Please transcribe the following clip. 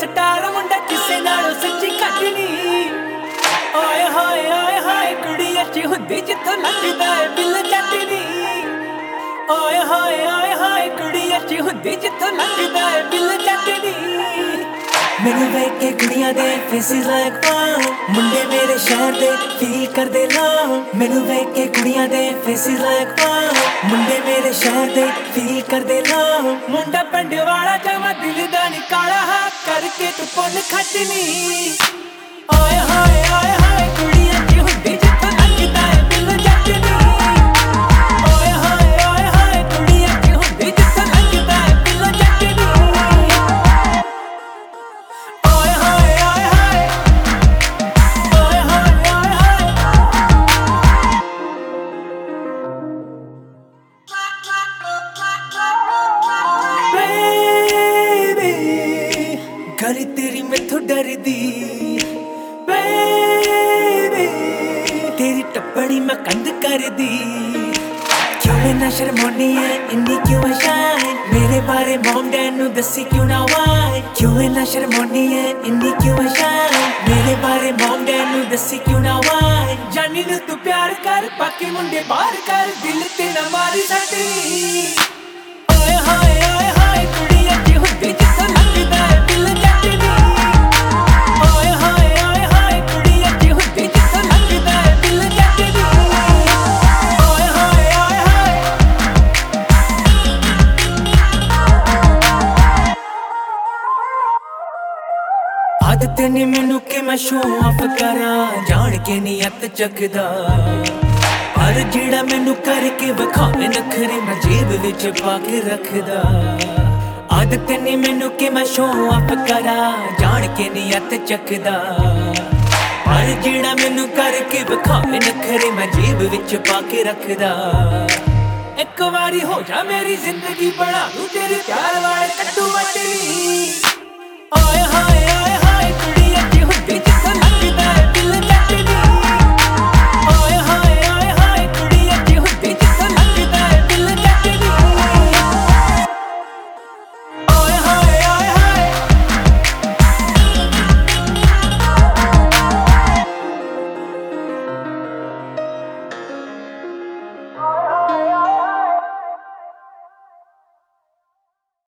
Star ਮੁੰਡਾ ਕਿਸੇ ਨਾਲੋਂ ਸੱਚੀ ਘੱਟ ਨੀ। ਓਏ ਹੋਏ ਕੁੜੀ ਅੱਛੀ ਹੁੰਦੀ ਜਿੱਥੋਂ ਲੱਗਦਾ ਏ ਬਿੱਲ ਜੱਟ ਨੀ। ਓਏ ਹੋਏ ਕੁੜੀ ਅੱਛੀ ਹੁੰਦੀ ਜਿੱਥੋਂ ਲੱਗਦਾ ਏ ਬਿੱਲ ਜੱਟ ਨੀ। ਮੈਨੂੰ ਵੇਖ ਕੇ ਕੁੜੀਆਂ ਦੇ ਫੇਸਿਸ ਲਾਈਕ ਵਾਓ, ਮੁੰਡੇ ਮੇਰੇ ਸ਼ਹਿਰ ਦੇ ਫੀਲ ਕਰਦੇ ਲਓ। ਮੈਨੂੰ ਵੇਖ ਕੇ ਕੁੜੀਆਂ ਦੇ ਫੇਸਿਸ ਲਾਈਕ ਵਾਓ, ਮੁੰਡੇ ਮੇਰੇ ਸ਼ਹਿਰ ਦੇ ਫੀਲ ਕਰਦੇ ਲਓ। ਮੁੰਡਾ ਪਿੰਡ ਵਾਲਾ ਜਮਾ ਦਿਲ ਦਾ ਨੀ ਕਾਲਾ, ਕਰਕੇ ਤੂੰ ਪੁੰਨ ਖੱਟ ਨੀ। ਓਏ ਹੋਏ ਕੁੜੀ ਅੱਛੀ ਹੁੰਦੀ ਜਿੱਥੋਂ ਲੱਗਦਾ ਏ ਬਿੱਲ ਜੱਟ ਨੀ। ਓਏ ਹੋਏ ਕੁੜੀ ਅੱਛੀ ਹੁੰਦੀ ਜਿੱਥੋਂ ਲੱਗਦਾ ਏ ਬਿੱਲ ਜੱਟ ਨੀ। ਗਲੀ ਤੇਰੀ ਮੈਥੋਂ ਡਰਦੀ ਬੇਬੀ, ਤੇਰੀ ਟੱਪਣੀ ਮੈਂ ਕੰਧ ਕਰਦੀ। ਕਿਉਂ ਇੰਨਾ ਸ਼ਰਮਾਉਣੀ ਐ ਇੰਨੀ ਕਿਉਂ ਸ਼ਾਇ, ਮੇਰੇ ਬਾਰੇ ਮਮ ਡੈਡ ਨੂੰ ਦੱਸੀ ਕਿਉਂ ਨਾ ਵਾਈ। ਕਿਉਂ ਇੰਨਾ ਸ਼ਰਮਾਉਣੀ ਐ ਇੰਨੀ ਕਿਉਂ ਸ਼ਾਇ, ਮੇਰੇ ਬਾਰੇ ਮਮ ਡੈਡ ਨੂੰ ਦੱਸੀ ਕਿਉਂ ਨਾ ਵਾਈ। ਜਾਨੀ ਨੂੰ ਤੂੰ ਪਿਆਰ ਕਰ, ਬਾਕੀ ਮੁੰਡੇ ਬਾਹਰ ਕਰ, ਦਿਲ ਤੇ ਨਾ ਮਾਰੀ ਸੱਟੀ। ਓਏ ਹੋਏ ਕੁੜੀ ਅੱਛੀ ਹੁੰਦੀ ਜਿੱਥੋਂ ਲੱਗਦਾ ਏ ਬਿੱਲ ਜੱਟ ਨੀ। ਓਏ ਹੋਏ ਕੁੜੀ ਅੱਛੀ ਹੁੰਦੀ ਜਿੱਥੋਂ ਲੱਗਦਾ ਏ ਬਿੱਲ ਜੱਟ ਨੀ। ਓਏ ਹੋਏ ਆਦਤ ਨੀ ਮੈਨੂੰ ਕਿ ਮੈਂ ਸ਼ੋਅ ਆਫ ਕਰਾਂ, ਜਾਣ ਕੇ ਨੀ ਅੱਤ ਚੱਕਦਾ। ਪਰ ਜਿਹੜਾ ਮੈਨੂੰ ਕਰਕੇ ਵਿਖਾਵੇ ਨਖਰੇ, ਮੈਂ ਜੇਬ ਵਿੱਚ ਪਾ ਕੇ ਰੱਖਦਾ। ਆਦਤ ਨੀ ਮੈਨੂੰ ਕਿ ਮੈਂ ਸ਼ੋਅ ਆਫ ਕਰਾਂ, ਜਾਣ ਕੇ ਨੀ ਅੱਤ ਚੱਕਦਾ। ਪਰ ਜਿਹੜਾ ਮੈਨੂੰ ਕਰਕੇ ਵਿਖਾਵੇ ਨਖਰੇ, ਮੈਂ ਜੇਬ ਵਿੱਚ ਪਾ ਕੇ ਰੱਖਦਾ। ਇੱਕ ਵਾਰੀ ਹੋ ਜਾ ਮੇਰੀ ਜ਼ਿੰਦਗੀ, ਬਣਾ ਦੂੰ ਤੇਰੇ ਪਿਆਰ ਵਾਲੇ ਕੱਟੂ ਵੱਟ ਨੀ।